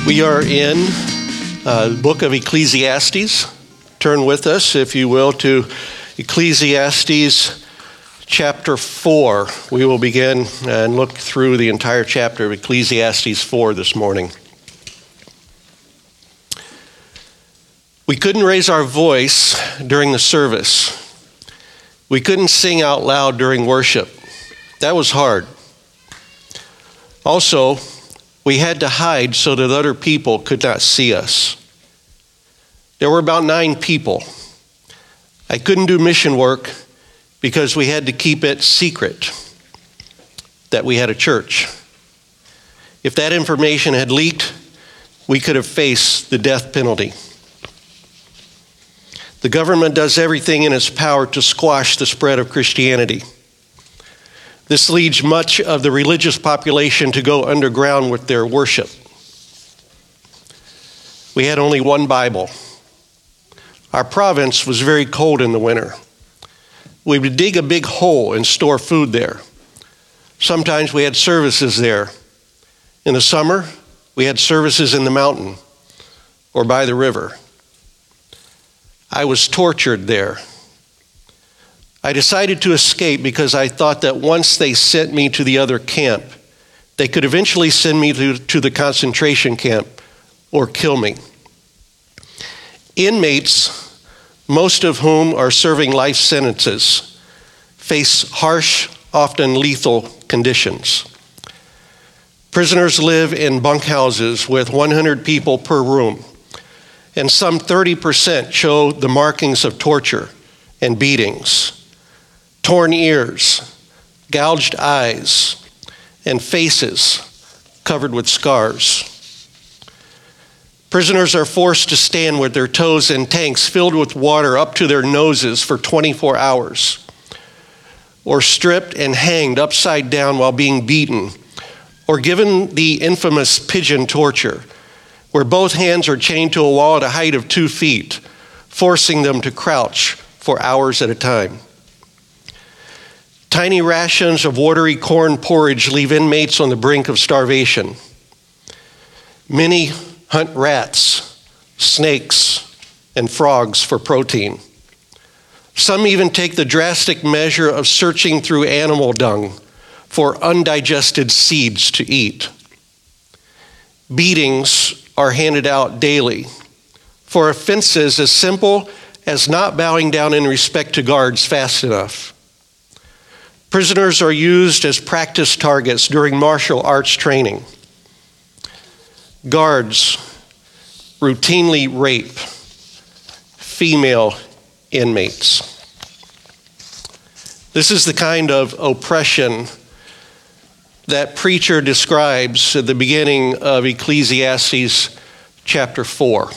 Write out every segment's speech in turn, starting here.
We are in the book of Ecclesiastes. Turn with us, if you will, to Ecclesiastes chapter 4. We will begin and look through the entire chapter of Ecclesiastes 4 this morning. We couldn't raise our voice during the service. We couldn't sing out loud during worship. That was hard. Also, we had to hide so that other people could not see us. There were about 9 people. I couldn't do mission work because we had to keep it secret that we had a church. If that information had leaked, we could have faced the death penalty. The government does everything in its power to squash the spread of Christianity. This leads much of the religious population to go underground with their worship. We had only one Bible. Our province was very cold in the winter. We would dig a big hole and store food there. Sometimes we had services there. In the summer, we had services in the mountain or by the river. I was tortured there. I decided to escape because I thought that once they sent me to the other camp, they could eventually send me to the concentration camp or kill me. Inmates, most of whom are serving life sentences, face harsh, often lethal conditions. Prisoners live in bunkhouses with 100 people per room, and some 30% show the markings of torture and beatings. Torn ears, gouged eyes, and faces covered with scars. Prisoners are forced to stand with their toes in tanks filled with water up to their noses for 24 hours, or stripped and hanged upside down while being beaten, or given the infamous pigeon torture, where both hands are chained to a wall at a height of 2 feet, forcing them to crouch for hours at a time. Tiny rations of watery corn porridge leave inmates on the brink of starvation. Many hunt rats, snakes, and frogs for protein. Some even take the drastic measure of searching through animal dung for undigested seeds to eat. Beatings are handed out daily for offenses as simple as not bowing down in respect to guards fast enough. Prisoners are used as practice targets during martial arts training. Guards routinely rape female inmates. This is the kind of oppression that preacher describes at the beginning of Ecclesiastes chapter 4.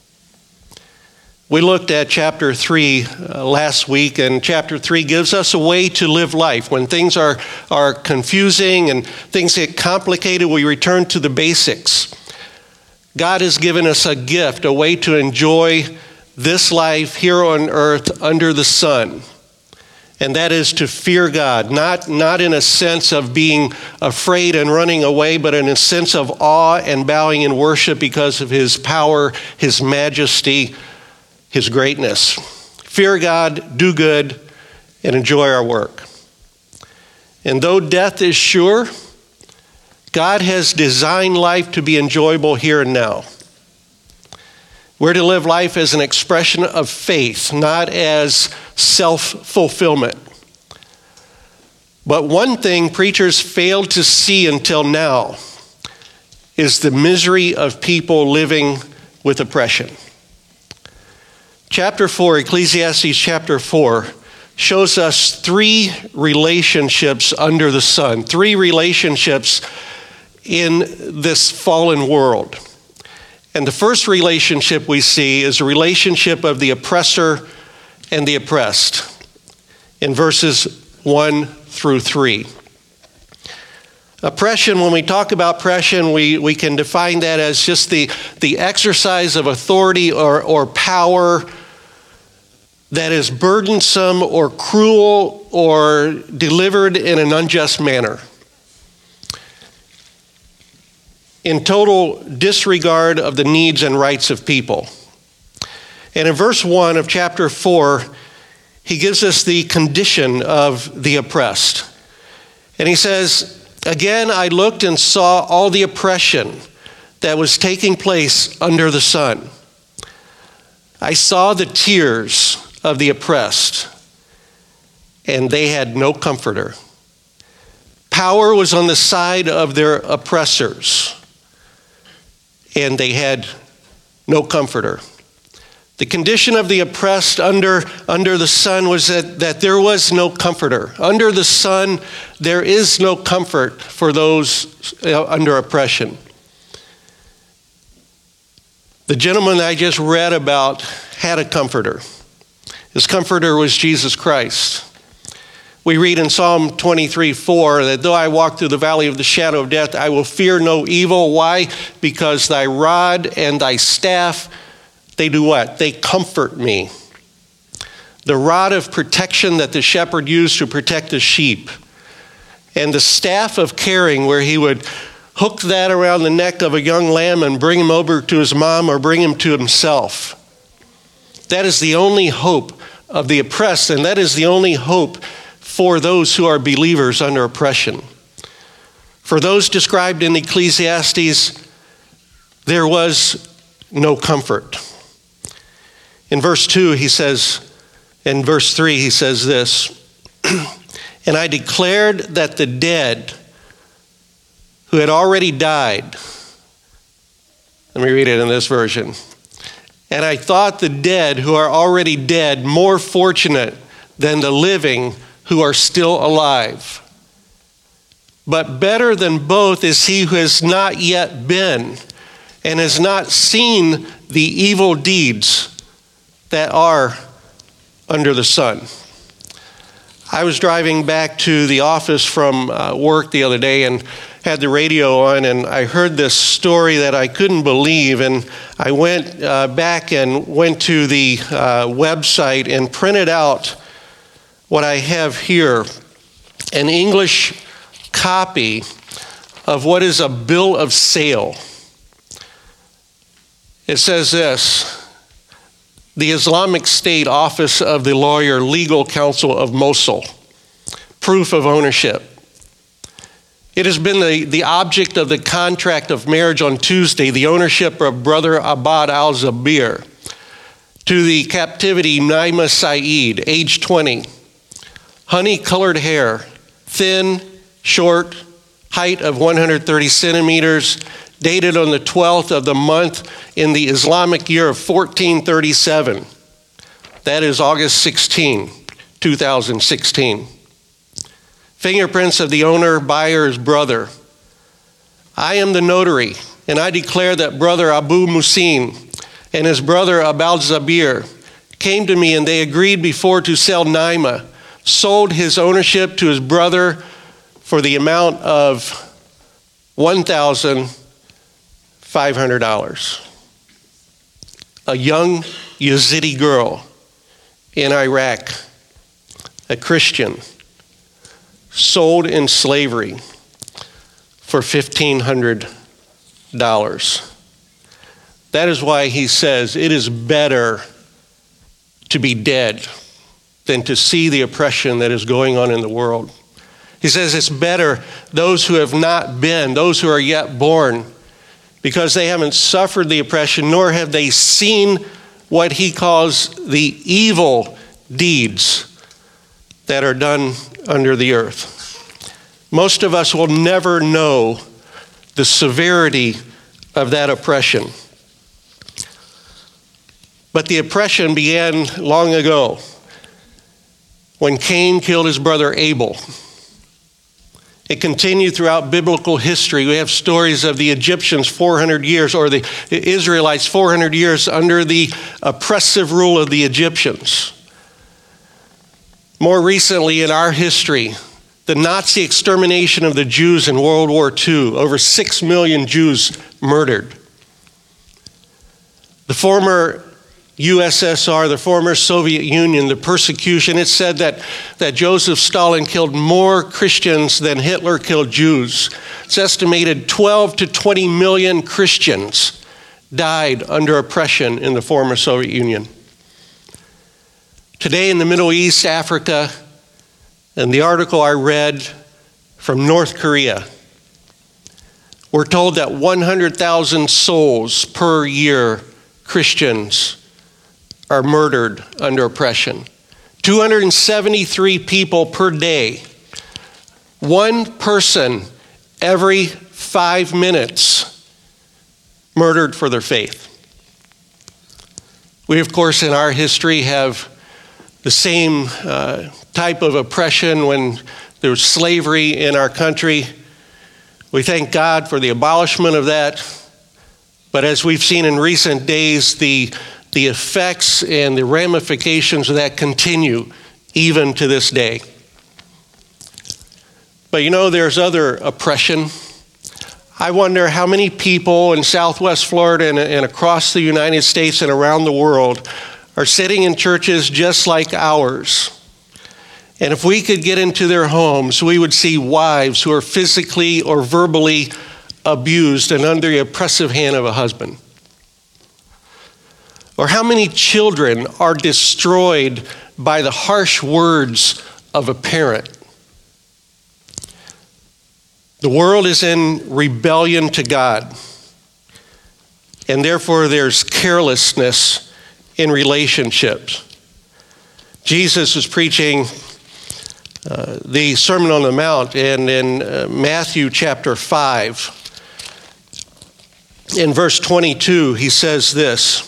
We looked at chapter 3 last week, and chapter 3 gives us a way to live life. When things are confusing and things get complicated, we return to the basics. God has given us a gift, a way to enjoy this life here on earth under the sun. And that is to fear God, not in a sense of being afraid and running away, but in a sense of awe and bowing in worship because of His power, His majesty, His greatness. Fear God, do good, and enjoy our work. And though death is sure, God has designed life to be enjoyable here and now. We're to live life as an expression of faith, not as self-fulfillment. But one thing preachers failed to see until now is the misery of people living with oppression. Chapter 4, Ecclesiastes chapter 4, shows us 3 relationships under the sun, 3 relationships in this fallen world. And the first relationship we see is a relationship of the oppressor and the oppressed in verses 1 through 3. Oppression, when we talk about oppression, we can define that as just the exercise of authority or power that is burdensome or cruel or delivered in an unjust manner. in total disregard of the needs and rights of people. And in verse 1 of chapter 4, he gives us the condition of the oppressed. And he says, "Again, I looked and saw all the oppression that was taking place under the sun. I saw the tears of the oppressed, and they had no comforter. Power was on the side of their oppressors, and they had no comforter." The condition of the oppressed under the sun was that there was no comforter. Under the sun, there is no comfort for those under oppression. The gentleman I just read about had a comforter. His comforter was Jesus Christ. We read in Psalm 23:4 that though I walk through the valley of the shadow of death, I will fear no evil. Why? Because thy rod and thy staff, they do what? They comfort me. The rod of protection that the shepherd used to protect the sheep, and the staff of caring, where he would hook that around the neck of a young lamb and bring him over to his mom or bring him to himself. That is the only hope of the oppressed, and that is the only hope for those who are believers under oppression. For those described in Ecclesiastes, there was no comfort. In verse 2, he says, in verse 3, he says this, "And I declared that the dead who had already died," let me read it in this version, "and I thought the dead who are already dead more fortunate than the living who are still alive. But better than both is he who has not yet been and has not seen the evil deeds that are under the sun." I was driving back to the office from work the other day and had the radio on, and I heard this story that I couldn't believe, and I went back and went to the website and printed out what I have here, an English copy of what is a bill of sale. It says this: "The Islamic State Office of the Lawyer Legal Counsel of Mosul, proof of ownership. It has been the object of the contract of marriage on Tuesday, the ownership of Brother Abad al-Zabir to the captivity Naima Saeed, age 20, honey-colored hair, thin, short, height of 130 centimeters, dated on the 12th of the month in the Islamic year of 1437. That is August 16, 2016. Fingerprints of the owner, buyer's brother. I am the notary, and I declare that Brother Abu Musin and his brother Abal Zabir came to me, and they agreed before to sell Naima, sold his ownership to his brother for the amount of $1,500. A young Yazidi girl in Iraq, a Christian, sold in slavery for $1,500. That is why he says it is better to be dead than to see the oppression that is going on in the world. He says it's better those who have not been, those who are yet born, because they haven't suffered the oppression, nor have they seen what he calls the evil deeds that are done under the earth. Most of us will never know the severity of that oppression. But the oppression began long ago when Cain killed his brother Abel. It continued throughout biblical history. We have stories of the Egyptians 400 years, or the Israelites 400 years under the oppressive rule of the Egyptians. More recently in our history, the Nazi extermination of the Jews in World War II, over 6 million Jews murdered. The former USSR, the former Soviet Union, the persecution, it said that Joseph Stalin killed more Christians than Hitler killed Jews. It's estimated 12 to 20 million Christians died under oppression in the former Soviet Union. Today in the Middle East, Africa, and the article I read from North Korea, we're told that 100,000 souls per year, Christians, are murdered under oppression. 273 people per day. One person every 5 minutes murdered for their faith. We, of course, in our history have the same type of oppression when there was slavery in our country. We thank God for the abolishment of that. But as we've seen in recent days, the effects and the ramifications of that continue even to this day. But you know, there's other oppression. I wonder how many people in Southwest Florida and across the United States and around the world are sitting in churches just like ours. And if we could get into their homes, we would see wives who are physically or verbally abused and under the oppressive hand of a husband. Or how many children are destroyed by the harsh words of a parent. The world is in rebellion to God, and therefore there's carelessness in relationships. Jesus was preaching the Sermon on the Mount, and in Matthew chapter 5, in verse 22, he says this,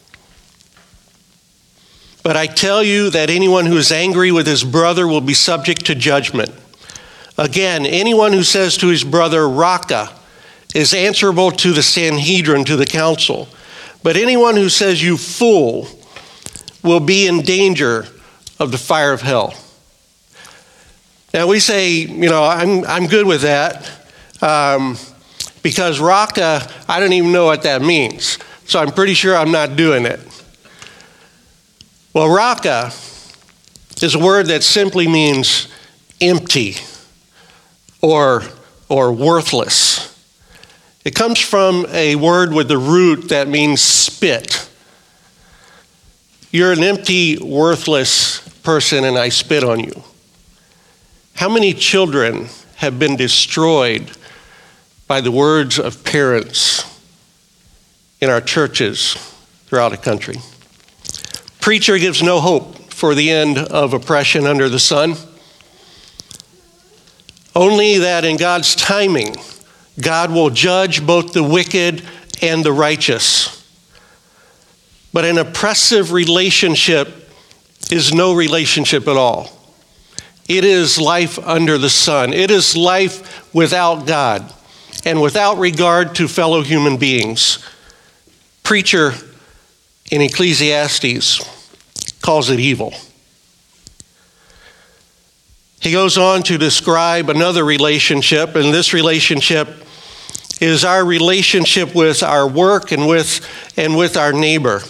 "But I tell you that anyone who is angry with his brother will be subject to judgment. Again, anyone who says to his brother, 'Raca,' is answerable to the Sanhedrin, to the council. But anyone who says, 'You fool,' will be in danger of the fire of hell." Now we say, you know, I'm good with that because Raca, I don't even know what that means. So I'm pretty sure I'm not doing it. Well, Raca is a word that simply means empty or worthless. It comes from a word with the root that means spit. You're an empty, worthless person, and I spit on you. How many children have been destroyed by the words of parents in our churches throughout the country? Preacher gives no hope for the end of oppression under the sun. Only that in God's timing, God will judge both the wicked and the righteous. But an oppressive relationship is no relationship at all. It is life under the sun. It is life without God and without regard to fellow human beings. Preacher in Ecclesiastes calls it evil. He goes on to describe another relationship, and this relationship is our relationship with our work and with our neighbor.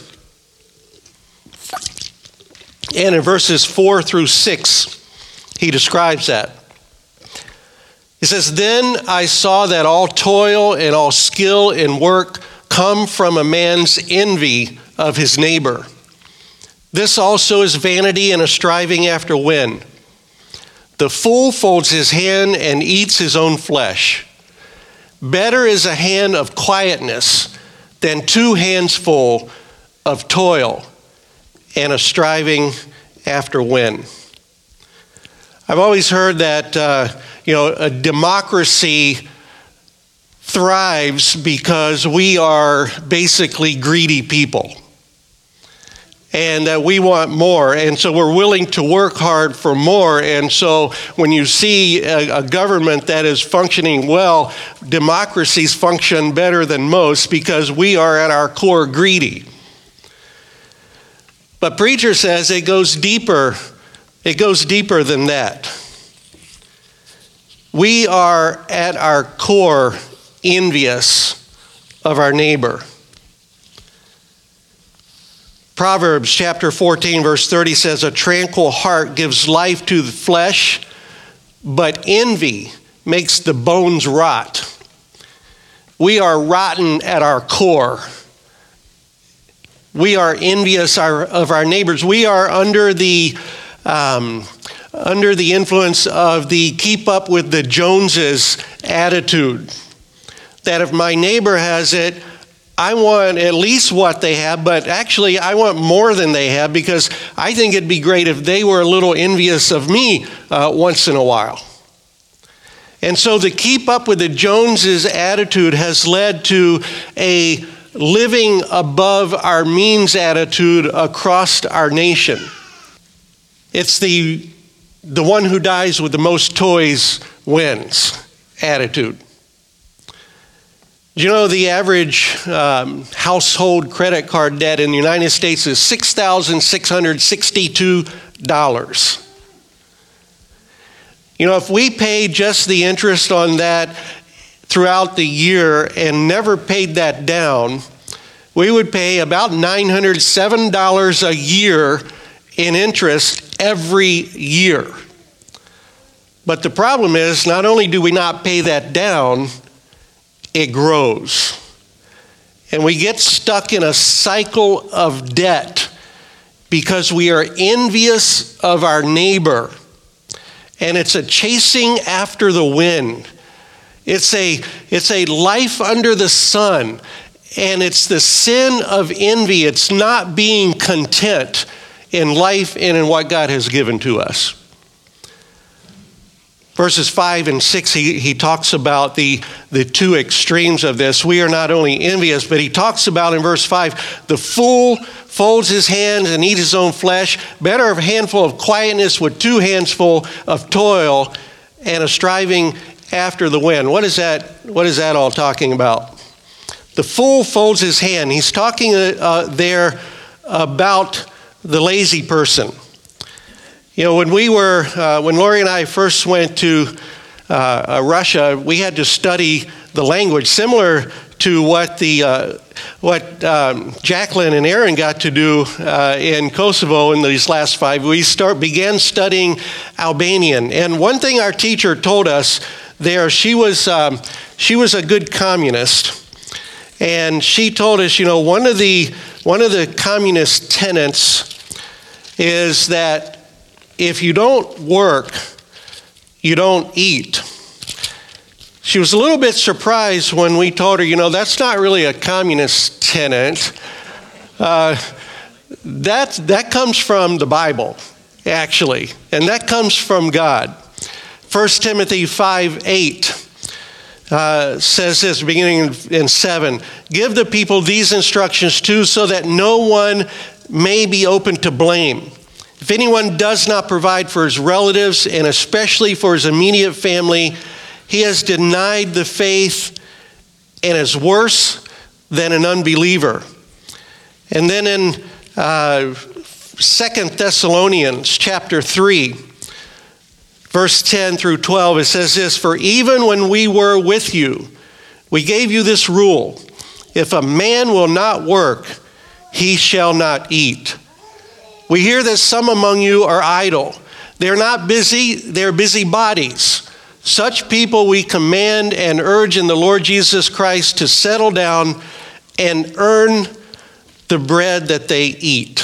And in verses 4 through 6, he describes that. He says, "Then I saw that all toil and all skill in work come from a man's envy of his neighbor. This also is vanity and a striving after wind. The fool folds his hand and eats his own flesh. Better is a hand of quietness than 2 hands full of toil and a striving after wind." I've always heard that, a democracy thrives because we are basically greedy people. And that we want more, and so we're willing to work hard for more. And so when you see a government that is functioning well, democracies function better than most because we are at our core greedy. But preacher says it goes deeper. It goes deeper than that. We are at our core envious of our neighbor. Proverbs chapter 14, verse 30 says, a tranquil heart gives life to the flesh, but envy makes the bones rot. We are rotten at our core. We are envious of our neighbors. We are under the influence of the keep up with the Joneses attitude. That if my neighbor has it, I want at least what they have, but actually I want more than they have because I think it'd be great if they were a little envious of me once in a while. And so the keep up with the Joneses attitude has led to a living above our means attitude across our nation. It's the one who dies with the most toys wins attitude. You know, the average household credit card debt in the United States is $6,662. You know, if we paid just the interest on that throughout the year and never paid that down, we would pay about $907 a year in interest every year. But the problem is, not only do we not pay that down, it grows. And we get stuck in a cycle of debt because we are envious of our neighbor. And it's a chasing after the wind. It's a life under the sun. And it's the sin of envy. It's not being content in life and in what God has given to us. Verses 5 and 6, he talks about the two extremes of this. We are not only envious, but he talks about in verse 5, the fool folds his hands and eats his own flesh. Better a handful of quietness with 2 hands full of toil and a striving after the wind. What is that all talking about? The fool folds his hand. He's talking there about the lazy person. You know, when Lori and I first went to Russia, we had to study the language, similar to what Jacqueline and Aaron got to do in Kosovo in these last 5 weeks. Began studying Albanian, and one thing our teacher told us there, she was a good communist, and she told us, you know, one of the communist tenets is that if you don't work, you don't eat. She was a little bit surprised when we told her, you know, that's not really a communist tenet. That comes from the Bible, actually, and that comes from God. 1 Timothy 5:8 says this, beginning in 7, give the people these instructions too, so that no one may be open to blame. If anyone does not provide for his relatives, and especially for his immediate family, he has denied the faith and is worse than an unbeliever. And then in 2 Thessalonians chapter 3, verse 10 through 12, it says this, for even when we were with you, we gave you this rule, if a man will not work, he shall not eat. We hear that some among you are idle. They're not busy, they're busybodies. Such people we command and urge in the Lord Jesus Christ to settle down and earn the bread that they eat.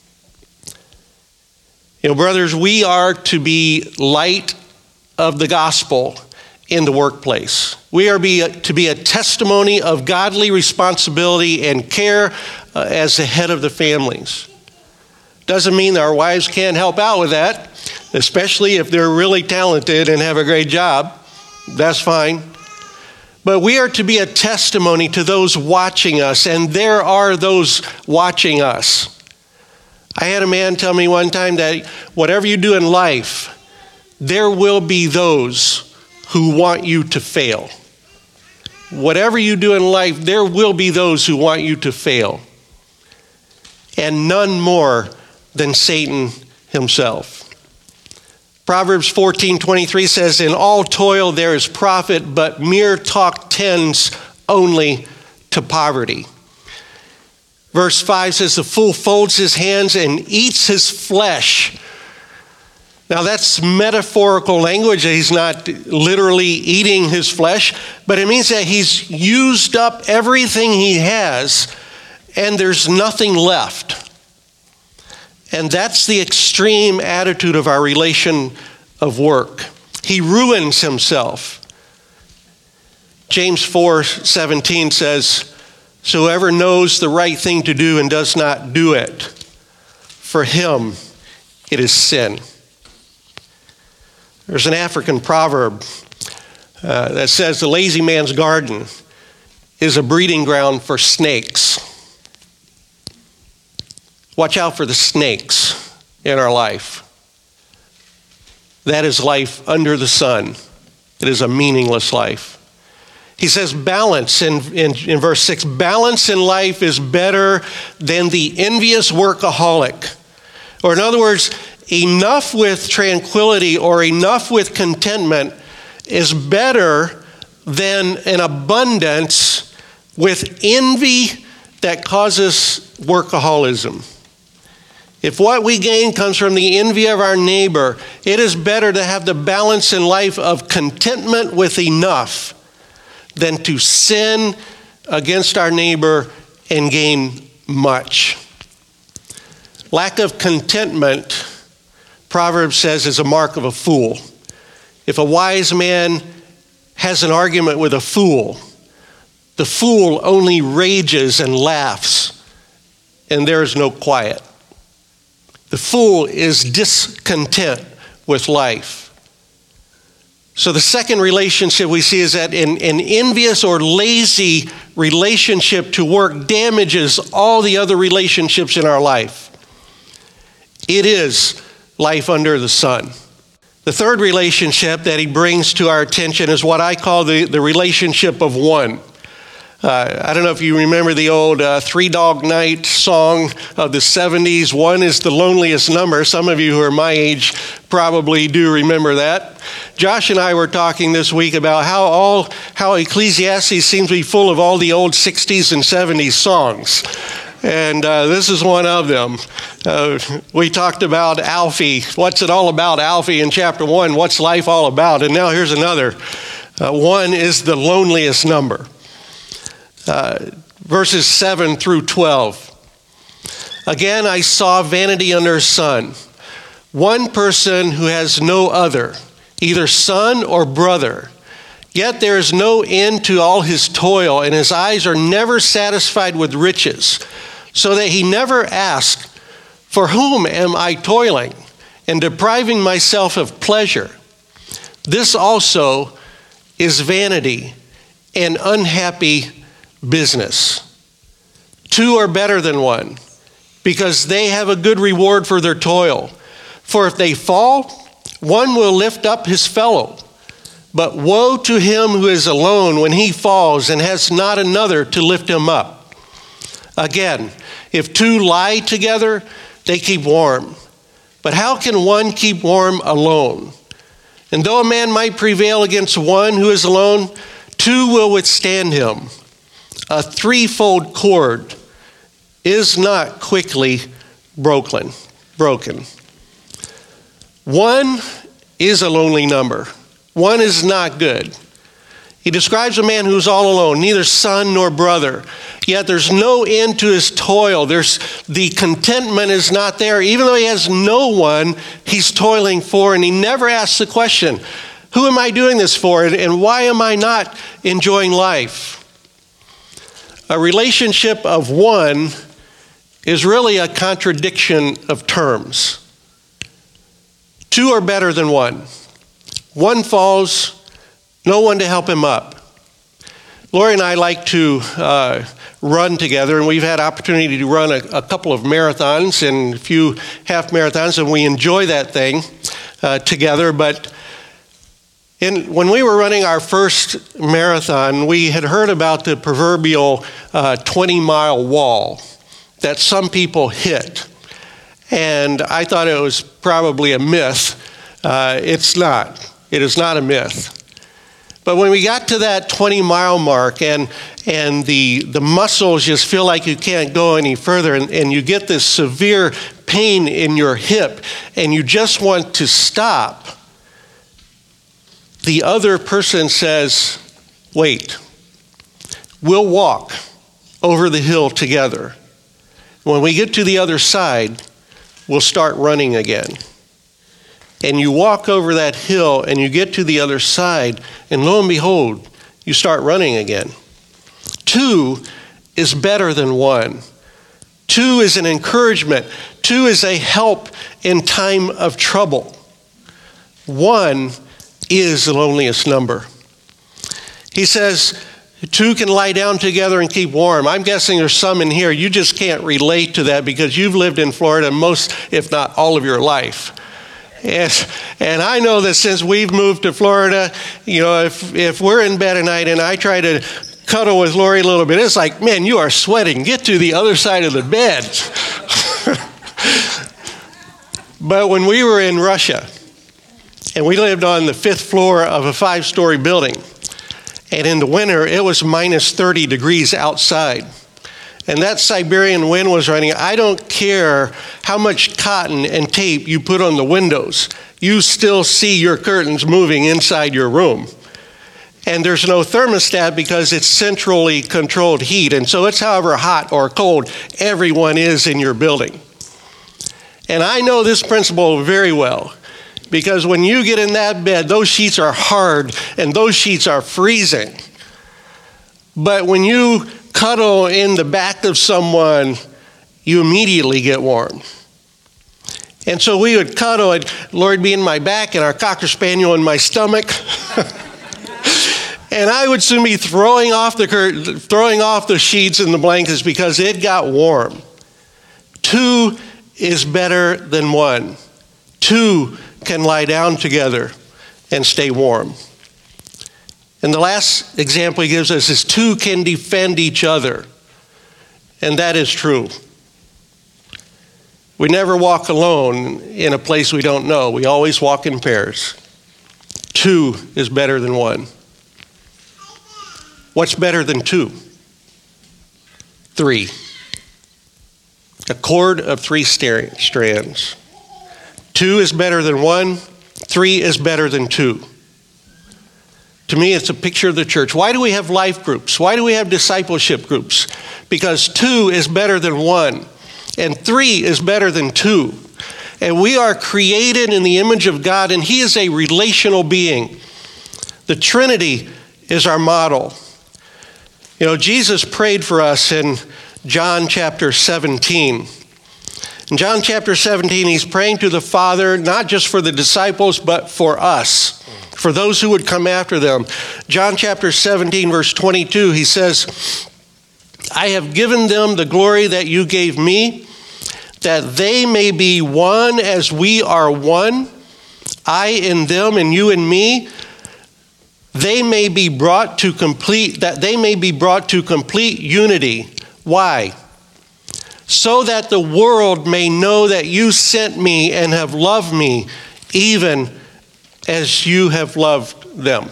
You know, brothers, we are to be light of the gospel in the workplace. We are to be a testimony of godly responsibility and care as the head of the families. Doesn't mean that our wives can't help out with that, especially if they're really talented and have a great job. That's fine. But we are to be a testimony to those watching us, and there are those watching us. I had a man tell me one time that whatever you do in life, there will be those who want you to fail. Whatever you do in life, there will be those who want you to fail. And none more than Satan himself. Proverbs 14:23 says, in all toil there is profit, but mere talk tends only to poverty. Verse 5 says, the fool folds his hands and eats his flesh. Now that's metaphorical language. He's not literally eating his flesh, but it means that he's used up everything he has and there's nothing left. And that's the extreme attitude of our relation of work. He ruins himself. James 4:17 says, so whoever knows the right thing to do and does not do it, for him it is sin. There's an African proverb that says the lazy man's garden is a breeding ground for snakes. Watch out for the snakes in our life. That is life under the sun. It is a meaningless life. He says balance in verse 6. Balance in life is better than the envious workaholic. Or in other words, enough with tranquility or enough with contentment is better than an abundance with envy that causes workaholism. If what we gain comes from the envy of our neighbor, it is better to have the balance in life of contentment with enough than to sin against our neighbor and gain much. Lack of contentment, Proverbs says, is a mark of a fool. If a wise man has an argument with a fool, the fool only rages and laughs, and there is no quiet. The fool is discontent with life. So the second relationship we see is that an envious or lazy relationship to work damages all the other relationships in our life. It is life under the sun. The third relationship that he brings to our attention is what I call the relationship of one. I don't know if you remember the old Three Dog Night song of the 70s, one is the loneliest number. Some of you who are my age probably do remember that. Josh and I were talking this week about how Ecclesiastes seems to be full of all the old 60s and 70s songs. And this is one of them. We talked about Alfie. What's it all about, Alfie, in chapter 1? What's life all about? And now here's another. One is the loneliest number. Verses 7 through 12. Again, I saw vanity under the sun. One person who has no other, either son or brother. Yet there is no end to all his toil, and his eyes are never satisfied with riches, so that he never asks, for whom am I toiling and depriving myself of pleasure? This also is vanity and unhappy business. Two are better than one, because they have a good reward for their toil. For if they fall, one will lift up his fellow. But woe to him who is alone when he falls and has not another to lift him up. Again, if two lie together, they keep warm. But how can one keep warm alone? And though a man might prevail against one who is alone, two will withstand him. A threefold cord is not quickly broken. One is a lonely number. One is not good. He describes a man who's all alone, neither son nor brother. Yet there's no end to his toil. The contentment is not there. Even though he has no one he's toiling for, and he never asks the question, who am I doing this for, and why am I not enjoying life? A relationship of one is really a contradiction of terms. Two are better than one. One falls, no one to help him up. Lori and I like to run together, and we've had opportunity to run a couple of marathons and a few half marathons, and we enjoy that thing together. But when we were running our first marathon, we had heard about the proverbial 20-mile wall that some people hit. And I thought it was probably a myth. It's not. It is not a myth. But when we got to that 20-mile mark, and and the muscles just feel like you can't go any further, and you get this severe pain in your hip, and you just want to stop, the other person says, wait, we'll walk over the hill together. When we get to the other side, we'll start running again. And you walk over that hill and you get to the other side, and lo and behold, you start running again. 2 is better than 1. 2 is an encouragement. 2 is a help in time of trouble. 1 is the loneliest number. He says 2 can lie down together and keep warm. I'm guessing there's some in here, you just can't relate to that because you've lived in Florida most, if not all of your life. And I know that since we've moved to Florida, if we're in bed at night and I try to cuddle with Lori a little bit, it's like, man, you are sweating. Get to the other side of the bed. But when we were in Russia, and we lived on the 5th floor of a 5-story building, and in the winter, it was minus 30 degrees outside. And that Siberian wind was running. I don't care how much cotton and tape you put on the windows. You still see your curtains moving inside your room. And there's no thermostat because it's centrally controlled heat. And so it's however hot or cold everyone is in your building. And I know this principle very well because when you get in that bed, those sheets are hard and those sheets are freezing. But when you cuddle in the back of someone, you immediately get warm. And so we would cuddle, and Lord be in my back and our Cocker Spaniel in my stomach. And I would soon be throwing off the sheets and the blankets because it got warm. 2 is better than 1. 2 can lie down together and stay warm. And the last example he gives us is 2 can defend each other. And that is true. We never walk alone in a place we don't know. We always walk in pairs. 2 is better than 1. What's better than 2? 3. A cord of 3 strands. 2 is better than 1. 3 is better than 2. To me, it's a picture of the church. Why do we have life groups? Why do we have discipleship groups? Because 2 is better than 1, and 3 is better than 2. And we are created in the image of God, and He is a relational being. The Trinity is our model. Jesus prayed for us in John chapter 17. In John chapter 17, He's praying to the Father, not just for the disciples, but for us, for those who would come after them. John chapter 17, verse 22, He says, I have given them the glory that you gave me, that they may be one as we are one, I in them and you in me, that they may be brought to complete unity. Why? So that the world may know that you sent me and have loved me, even as you have loved them.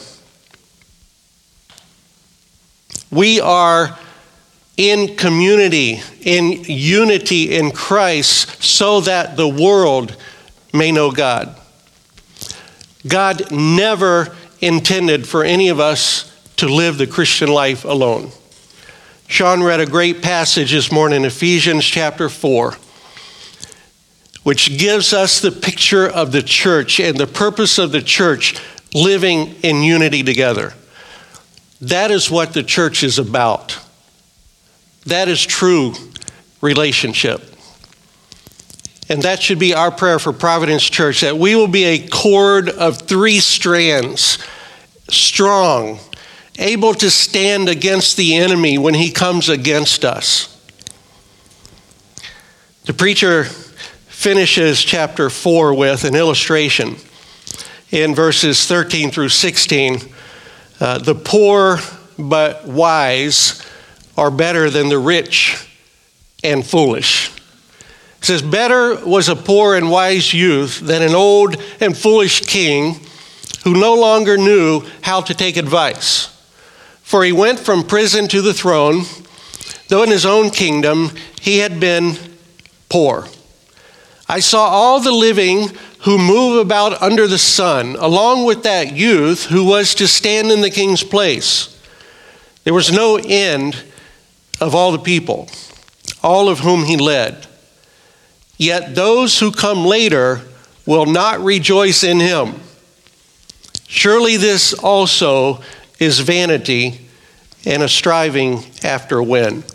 We are in community, in unity in Christ, so that the world may know God. God never intended for any of us to live the Christian life alone. Sean read a great passage this morning, Ephesians chapter 4, which gives us the picture of the church and the purpose of the church living in unity together. That is what the church is about. That is true relationship. And that should be our prayer for Providence Church, that we will be a cord of 3 strands, strong, able to stand against the enemy when he comes against us. The preacher finishes chapter 4 with an illustration in verses 13 through 16. The poor but wise are better than the rich and foolish. It says, better was a poor and wise youth than an old and foolish king who no longer knew how to take advice. For he went from prison to the throne, though in his own kingdom he had been poor. I saw all the living who move about under the sun, along with that youth who was to stand in the king's place. There was no end of all the people, all of whom he led. Yet those who come later will not rejoice in him. Surely this also is vanity and a striving after wind.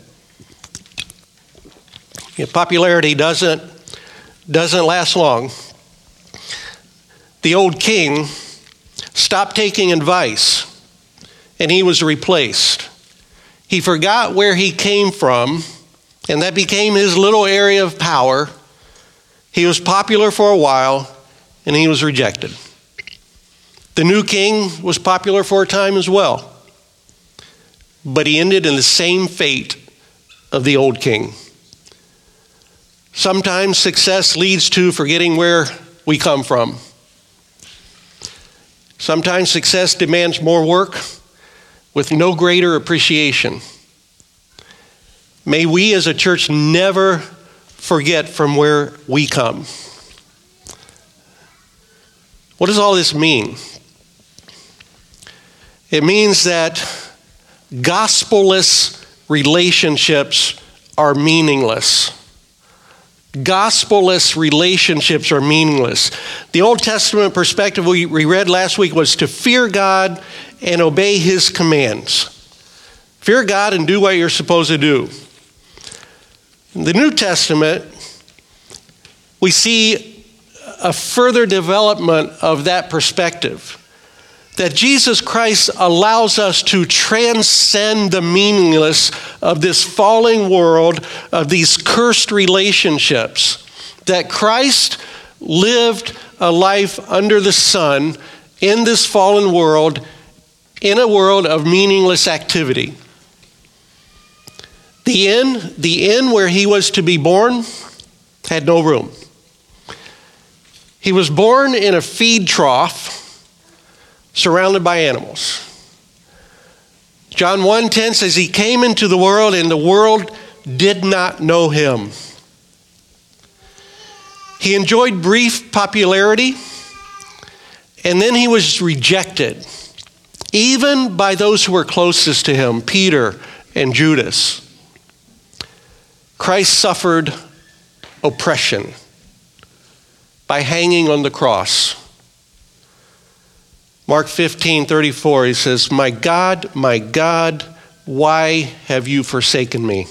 Popularity doesn't last long. The old king stopped taking advice, and he was replaced. He forgot where he came from, and that became his little area of power. He was popular for a while, and he was rejected. The new king was popular for a time as well, but he ended in the same fate of the old king. Sometimes success leads to forgetting where we come from. Sometimes success demands more work with no greater appreciation. May we as a church never forget from where we come. What does all this mean? It means that gospel-less relationships are meaningless. Gospel-less relationships are meaningless. The Old Testament perspective we read last week was to fear God and obey his commands. Fear God and do what you're supposed to do. In the New Testament, we see a further development of that perspective. That Jesus Christ allows us to transcend the meaningless of this falling world, of these cursed relationships. That Christ lived a life under the sun in this fallen world, in a world of meaningless activity. The inn where he was to be born had no room. He was born in a feed trough, surrounded by animals. John 1:10 says he came into the world and the world did not know him. He enjoyed brief popularity and then he was rejected, even by those who were closest to him, Peter and Judas. Christ suffered oppression by hanging on the cross. Mark 15:34, he says, my God, why have you forsaken me?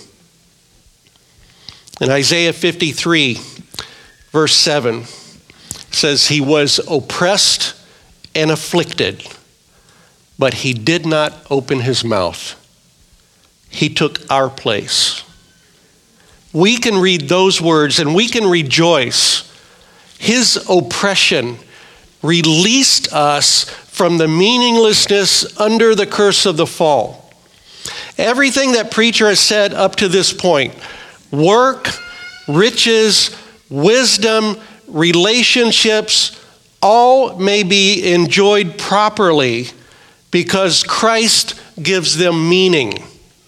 In Isaiah 53, verse 7, says he was oppressed and afflicted, but he did not open his mouth. He took our place. We can read those words and we can rejoice. His oppression released us from the meaninglessness under the curse of the fall. Everything that preacher has said up to this point, work, riches, wisdom, relationships, all may be enjoyed properly because Christ gives them meaning.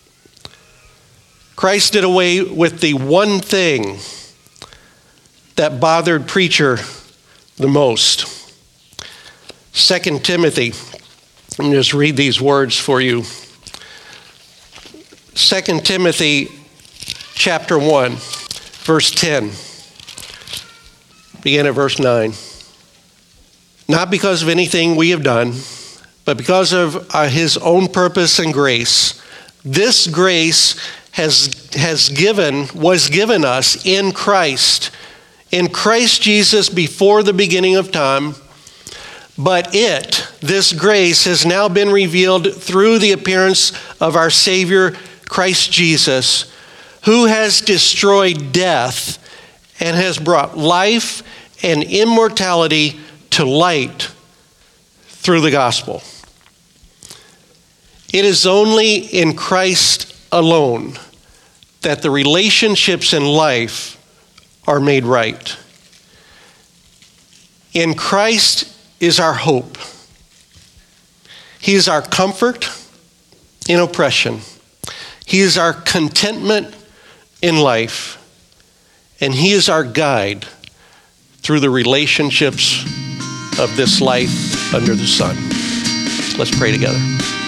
Christ did away with the one thing that bothered preacher the most. 2 Timothy, let me just read these words for you. 2 Timothy chapter 1, verse 10. Begin at verse 9. Not because of anything we have done, but because of his own purpose and grace. This grace was given us in Christ Jesus before the beginning of time. But this grace has now been revealed through the appearance of our Savior, Christ Jesus, who has destroyed death and has brought life and immortality to light through the gospel. It is only in Christ alone that the relationships in life are made right. In Christ is our hope. He is our comfort. in oppression. He is our contentment in life, and he is our guide through the relationships of this life under the sun. Let's pray together.